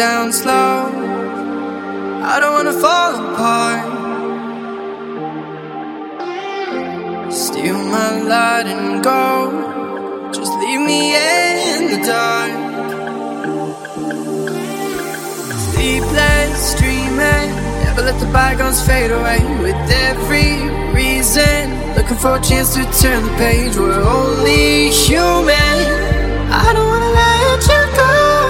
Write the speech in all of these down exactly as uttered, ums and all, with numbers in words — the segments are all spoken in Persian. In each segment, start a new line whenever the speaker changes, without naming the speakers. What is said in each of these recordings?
down slow. I don't wanna fall apart. Steal my light and go. Just leave me in the dark. Sleepless dreaming, never let the bygones fade away. With every reason, looking for a chance to turn the page. We're only human. I don't wanna let you go.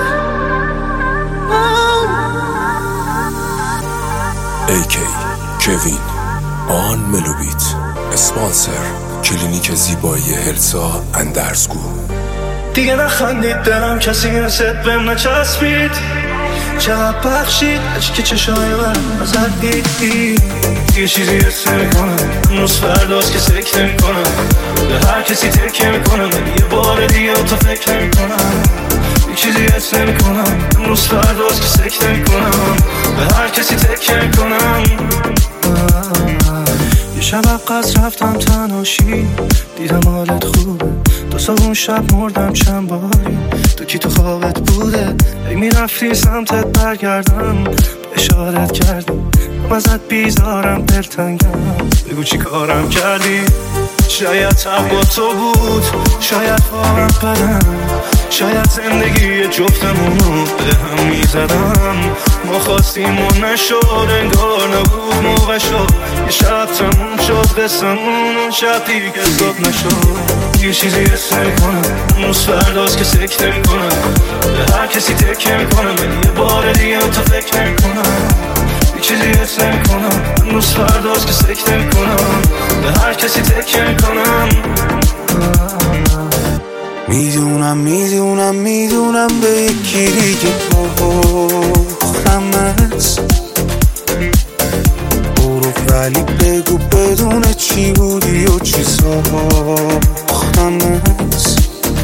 ای کی کوین آن ملوبیت اسپانسر کلینیک زیبایی هلسا اندرزگو.
دیگه نخندید دلم کسی نسید بهم نچسبید. چقدر بخشید عشق چشای من ازت دیدی. دیگه چیزی حس نمیکنم، هنوز فرداست که سکت نمیکنم. به هر کسی تکیه میکنم، یه بار دیگه تو فکر نمیکنم. یه چیزی حس نمیکنم، هنوز فرداست که سکت نمیکنم. به هر کسی تکیه میکنم. یه شب عقص رفتم تنهاشی، دیدم حالت خوبه. دو سال اون شب مردم چند باری، تو کی تو خوابت بوده؟ ای میرفتی سمتت برگردم، اشارت کردی ازت بیزارم دلتنگم. بگو چی کارم کردی؟ شاید تب با تو بود، شاید خوابم بدم، شاید زندگی جفتمونو به هم میزدم. ما خواستیم و نشد، انگار نبود موقع شد. یه شب تموم شد قصه‌مون، اون شب دیگه صبح نشد. یه چیزی حس نمی‌کنم، هنوز فرداست که سکت نمی‌کنم. به هر کسی تکیه می‌کنم، یه بار دیگه تو فکر نمی‌کنم. یه چیزی حس نمی‌کنم، هنوز فرداست که سکت نمی‌کنم. به هر کسی تکیه می‌کنم.
میدونم میدونم میدونم به یکی دیگه باختمت. برو ولی بگو بدون چی بودی و چی ساختمت.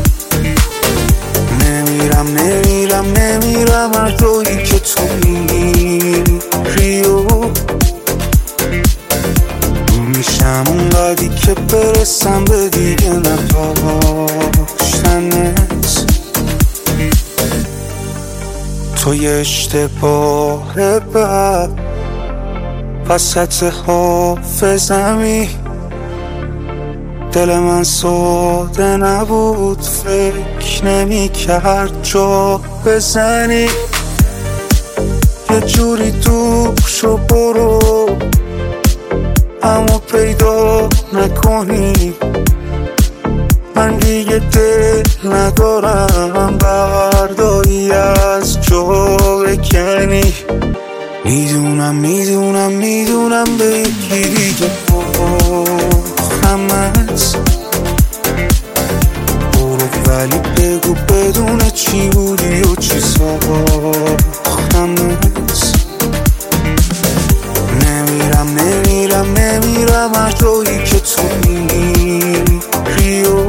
نمیرم نمیرم نمیرم هر جایی که تو میری و میشم اونقدی که برسم به دیگه نداشتنت. تو یه اشتباه بد وسط حافظمی. دل من ساده نبود، فکر نمی کرد جا بزنی. یه جوری دور شو برو، اما پیدا نکنی. من دیگه دل ندارم برداری از جا بکنی. میدونم میدونم میدونم به یکی دیگه باختمت. برو ولی بگو بدون چی بودی و چی ساختمت. نمیرم نمیرم نمیرم هر جایی که تو میری و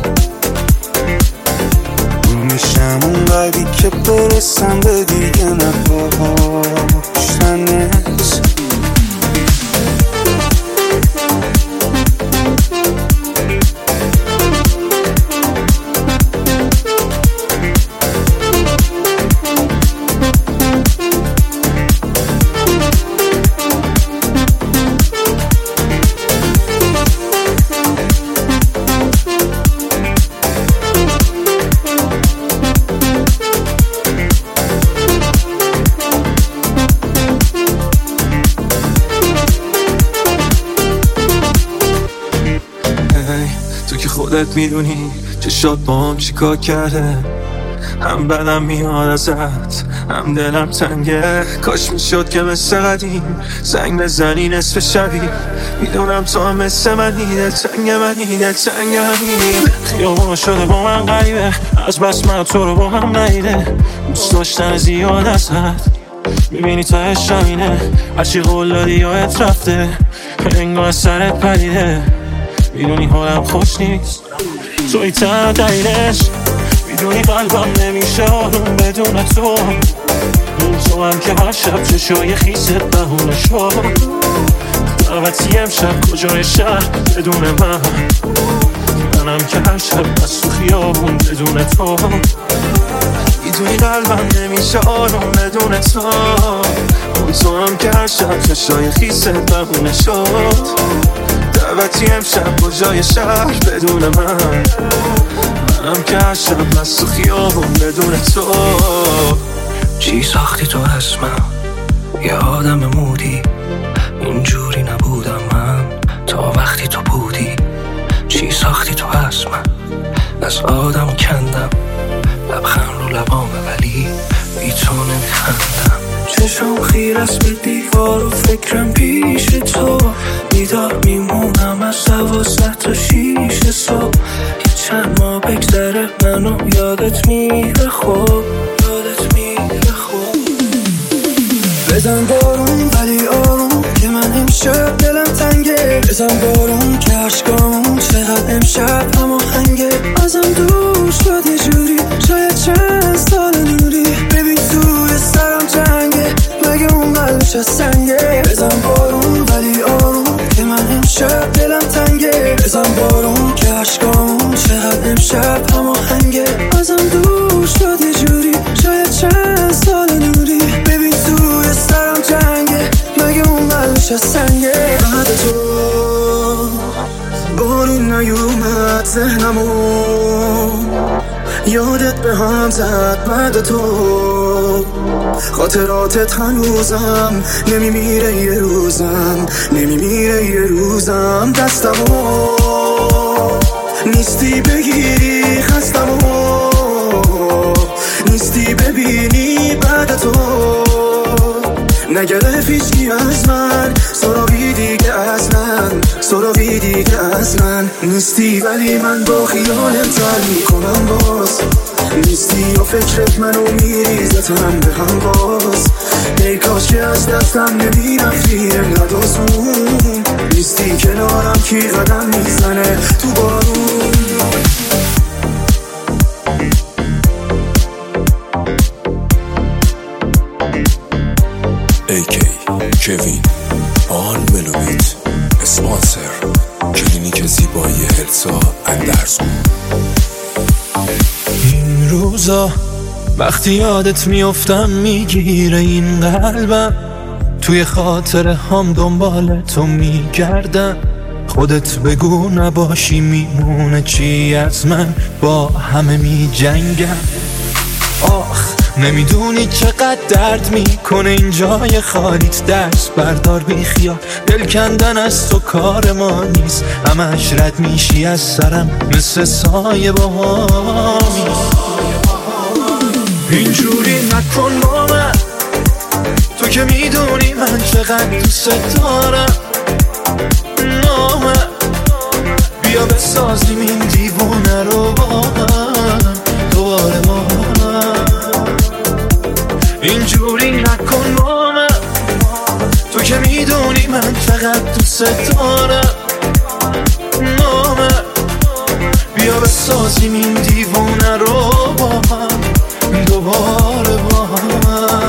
میشم اونقدی که برسم به دیگه نداشتنت.
خودت میدونی چشات با هم چیکار کرده. هم بدم میاد ازت، هم دلم تنگه. کاش میشد که مثل قدیم زنگ بزنی نصف شبی. میدونم تو هم مثل منی، دلتنگ منی دلتنگ منی. خیابون شده با من غریبه، از بس من تو رو با هم ندیده. دوست داشتن زیاد ازت میبینی تا عشقمینه. هرچی قول دادی یادت رفته، انگار سرت پریده. میدونی حالم خوش نیست، توی تنها دلیلش. میدونی قلبم نمیشه آروم بدون تو. اون تو هم که هر شب چشای خیست بهونه شد. دعوتی امشب کجای شهر بدون من. منم که هر شب بس تو خیابون بدون تو. میدونی قلبم نمیشه آروم بدون تو. اون تو هم که شب چشای خیست بهونه شد. دعوتی امشب کجای شهر بدون من. منم که شب از تو خیابون بدون تو.
چی ساختی تو از من یه آدم مودی؟ اینجوری نبودم من تا وقتی تو بودی. چی ساختی تو از من؟ از آدم کندم لبخند رو لبامه ولی بی تو نمیخندم. چشم خیر است به دیوار و فکرم پیش تو. بیدار میمونم از دوازده تا شیش صبح. یه چند ماه بگذره منو یادت میره خوب. یادت میره خوب.
بزن بارون ولی آروم که من امشب دلم تنگه. بزن بارون که عشقامون چقدر امشب هماهنگه. ازم دور شد یه جوری شاید چند سال نوری. ببین توی سرم جنگه مگه اون قلبش از سنگه. بزن بارون ولی آروم که من امشب دلم تنگه. بزن بارون که عشقامون چقدر امشب هماهنگه. ازم دور شد یه جوری شاید چند سال نوری. ببین توی سرم جنگه مگه اون قلبش از سنگه. بعد تو بارون نیومد ذهنمو یادت به هم زد. بعد تو خاطراتت هنوزم نمیمیره یه روزم. نمیمیره یه روزم. دستمو نیستی بگیری خستمو نیستی ببینی. بعد تو نگرفت هیچکی از من سراغی دیگه از من. سراغی دیگه از من نیستی ولی من با خیالت تر میکنم باز. نیستی و فکرت منو میریزتم به هم باز. ای کاش که از دستم نمیرفتی انقدر آسون. نیستی کنارم کی قدم میزنه تو بارون.
ای کی کوین آن ملوبیت اسپانسر کلینیک زیبایی هلسا اندرزگو.
این روزا وقتی یادت میافتم میگیره این قلبم. توی خاطره هم دنبال تو میگردم. خودت بگو نباشی میمونه چی از من. با همه میجنگم. آخ نمیدونی چقدر درد میکنه این جای خالیت. دست بردار بی خیال دل کندن از تو کار ما نیست. همش رد میشی از سرم مثل سایه باهامی. اینجوری نکن با من تو که میدونی من چقدر دوست دارم. نامه بیا بسازیم این دیوونه رو با هم دوباره با هم. اینجوری نکن با من تو که میدونی من چقدر دوست دارم. نامه بیا بسازیم این دیوونه رو با هم دوباره با هم.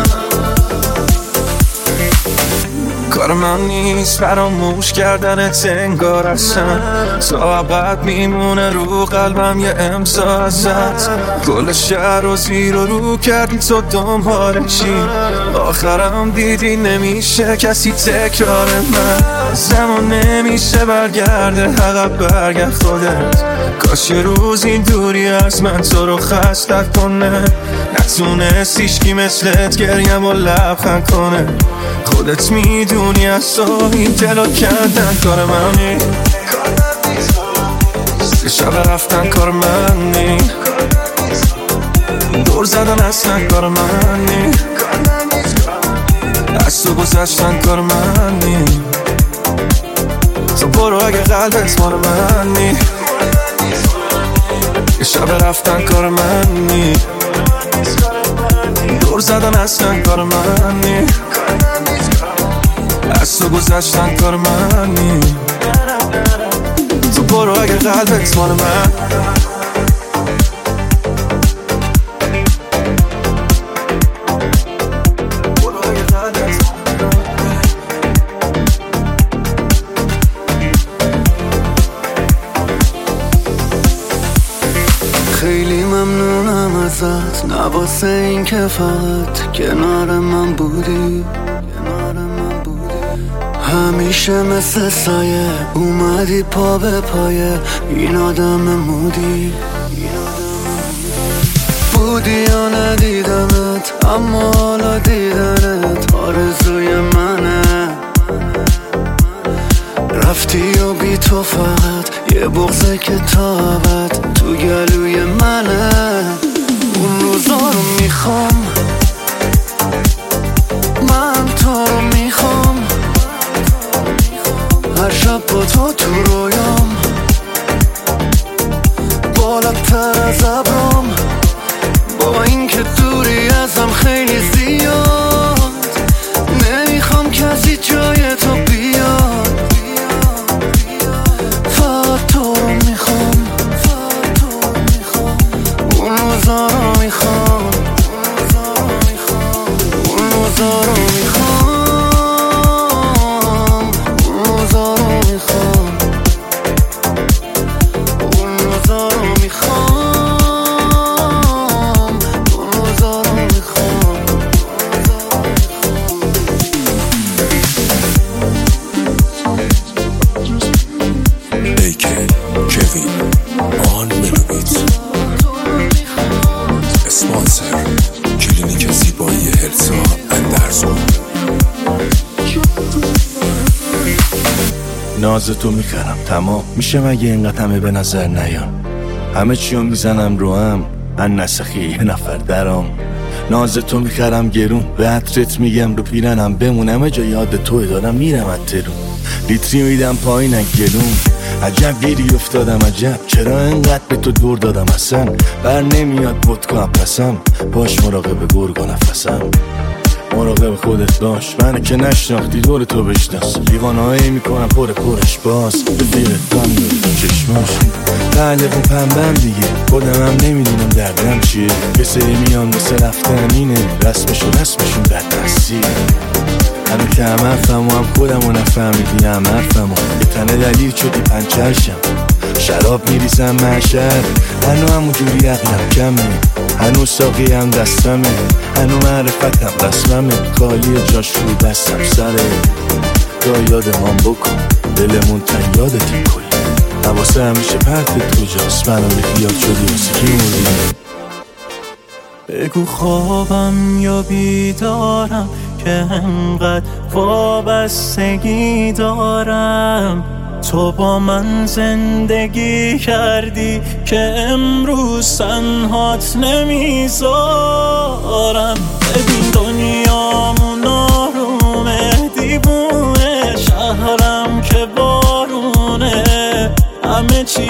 کار من نیست فراموش کردنت انگار اصلا. تا ابد میمونه رو قلبم یه امضا ازت. کل شهر رو زیر و رو کردی تو دنبال چی. آخرم دیدی نمیشه کسی تکرار من. زمان نمیشه برگرده عقب برگرد خودت. کاش یه روز این دوری از من تو رو خستت کنه. نتونست هیچکی مثلت گریم و لبخند کنه. خودت میدونی از تو این دلو کندن کار من نی. یه شب رفتن کار من نی. دور زدن اصلا کار من نی. از تو گذشتن کار من نی. تو برو اگه قلبت مال من نی. یه شب رفتن کار من نی. دور زدن اصلا کار من نی. از تو گذشتن کار من نی. تو برو اگه قلبت مال من.
خیلی ممنونم
میگیرم ازت، نه واسه این که فقط کنار من بودی، کنار من بودی. همیشه مثل سایه اومدی پا به پایه، این آدم مودی بودی یا ندیدمت، اما حالا دیدنت آرزوی منه. رفتی و بی تو فقط یه بغضه که تا ابد تو گلوی منه. اون روزا رو میخوام، من تو رو میخوام، هر شب با تو تو رویام، بالاتر از ابرام، با این که دوری ازم خیلی زیاد. نمیخوام کسی جای تو بیاد، فقط تو رو میخوام، اون روزا رو میخوام، اون روزا رو میخوام، اون روزا رو میخوام، اون روزا رو میخوام.
ناز تو میخرم تمام میشه مگه اینقدر همه به نظر نیان، همه چیو میزنم رو هم من نسخی یه نفر درام. ناز تو میخرم گرون به عطرت میگم رو پیرنم بمونم، جا یاد توی دارم میرم اترون، لیتری میدم پایین گلون. عجب گیری افتادم عجب، چرا انقدر به تو دور دادم اصلا بر نمیاد ودکا پسم، باش مراقب گرگ و نفسم، مراقب خودت باش، من که نشناختی دور تو بشناس، دیوانهایی میکنم پر پرش باز به دیرت دام داری تو چشماش. تعلقون پنبم دیگه خودم هم نمیدونم دردم چیه، یه سری میان مثل رفتن اینه، رسمشو رسمشون بد دستی. همین که هم حرفم و هم خودم و نفهمیدی هم حرفم و یه تنه دلیل شدی پنچرشم، شراب میریزم محشر، هنو همون جوری عقلم کمه، هنوز ساقی هم دستمه، هنو معرفتم رسممه، خالی جاش رو دستم سره. دا یادمان بکن دلمون تن یادتی کلی، حواسه همیشه پرت تو جاست، منو بیخیال شدی واسه کی موردی.
بگو خوابم یا بیدارم که انقدر وابستگی دارم، تو با من زندگی کردی که امروز تنهات نمیذارم. ببین دنیامون آرومه، دیوونه شهرم که بارونه، همه چی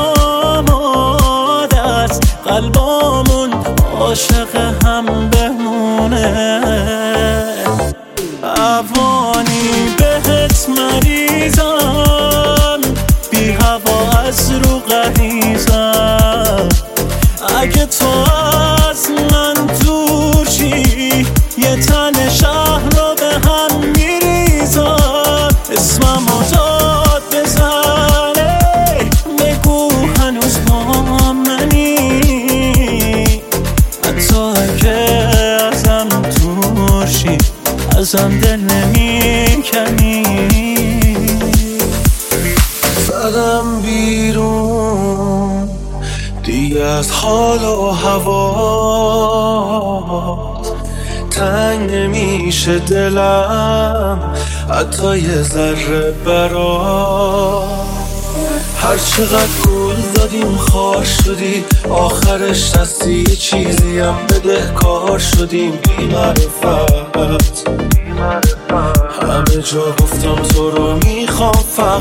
آماده است، قلبامون عاشق هم بمونه. اوانی بهت مریضم، بی هوا از رو غریزم، اگه تو از من دور شی یه تن شهر رو به هم میریزم. اسمم رو داد بزنه، بگو هنوز با منی، حتی اگه ازم دور شی ازم دل نمی کنی.
زدم بیرون دیگه از حال و هوا، تنگ نمیشه دلم حتی یه ذره برا. هر چقدر گل دادیم خار شدی، آخرش دستی یه چیزی هم بدهکار شدیم. بی معرفت همه جا گفتم تو رو میخوام،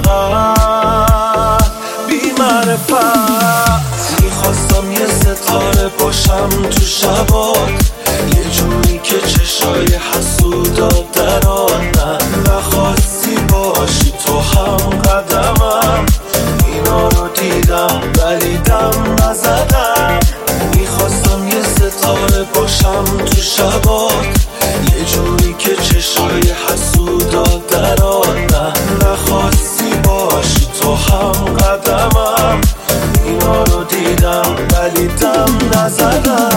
فقط بی معرفت میخواستم یه ستاره باشم تو شبات، یه جوری که چشای حسودا دران. نه نخواستی باشی تو هم قدمم، اینا رو دیدم ولی دم نزدم. میخواستم یه ستاره باشم تو شبات، یه جوری که چشای حسودا دران. نه نخواستی باشی تو هم قدمم، اینا رو دیدم ولی دم نزدم.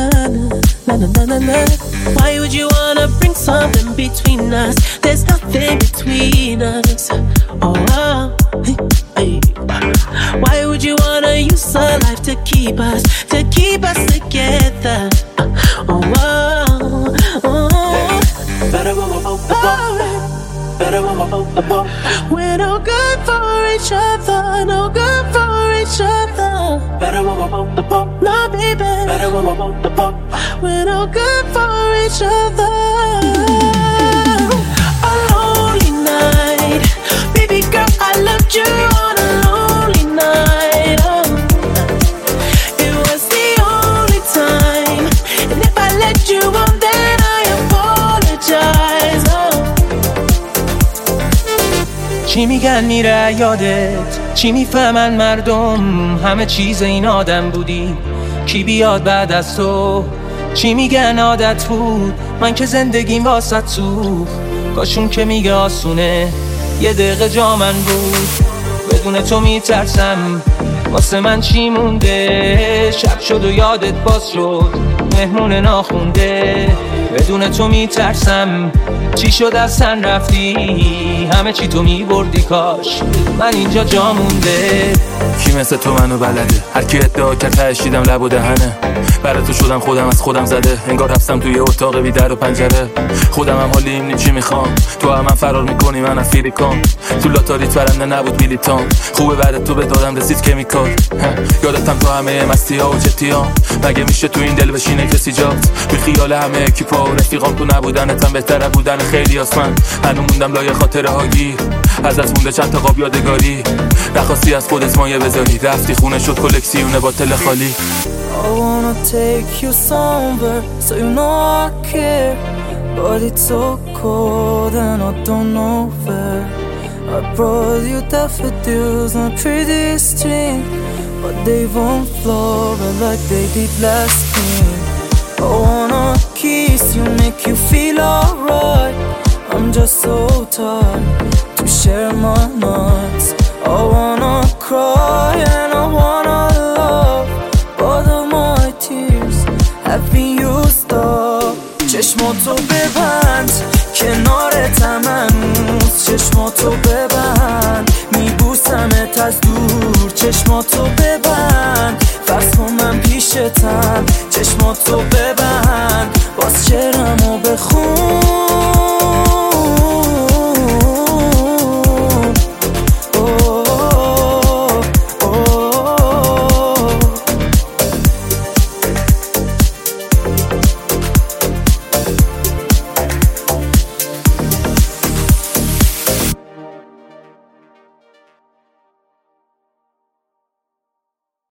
na na na na na. Why would you wanna bring something between us? There's nothing between us. Oh, oh. Hey, hey. Why would you wanna use our life to keep us, to keep us together? Oh, oh, oh. Better when we're both apart. Better when we're both apart. We're no good for each other, no good for each other. Better when we're both apart. No, baby. Better when we're both apart. We're no good for each other. A lonely night, baby girl, I loved you on a lonely night. Oh, it was the only time, and if I let you on, then I apologize. Oh. چی میگن میره یادت؟ چی میفهمن مردم؟ همه چیز این آدم بودی، کی بیاد بعد از تو؟ چی میگن عادت بود؟ من که زندگیم واسه تو کاشون که میگه آسونه، یه دقیقه جا من بود. بدون تو میترسم واسه من چی مونده؟ شب شد و یادت باز شد، مهمون ناخونده. بدون تو میترسم چی شد از تن رفتی، همه چی تو میبردی، کاش من اینجا جا مونده.
کی مثل تو منو بلده؟ هر کی ادعا کرد تهش دیدم لب و دهنه. برای تو شدم خودم از خودم زده، انگار رفتم توی اتاق بی در و پنجره. خودم هم حالی این چی میخوام، تو هم من فرار میکنی من از فیلیکام. تو لاتاریت برنده نبود میلیتام، خوبه بعد تو به دادم رسید کمیکال. یادتم تو همه مستی ها و جتی ها، مگه میشه تو این دل بشینه کسی جات؟ بی خیال همه اکیپا و رفیقام تو نبودنتم بهتره بودن خیلی آسمان. هنو موندم لای خاطره هایی، ازت مونده چند تا قاب یادگاری. نخواستی از خودت مایه بذاری، رفتی خونه شد کلکسیونه با تل خالی.
I wanna take you somewhere so you know I care, but it's so cold and I don't know where. I brought you daffodils on a pretty string, but they won't flower like they did last spring. I wanna kiss you, make you feel alright. I'm just so tired to share my nights. I wanna cry and I wanna love, but all my tears have been used up. چشماتو ببند کنارتم هنوز، چشماتو ببند میبوسمت از دور. چشماتو ببند فرض کن من پیشتم، چشماتو ببند باز شعرمو بخون.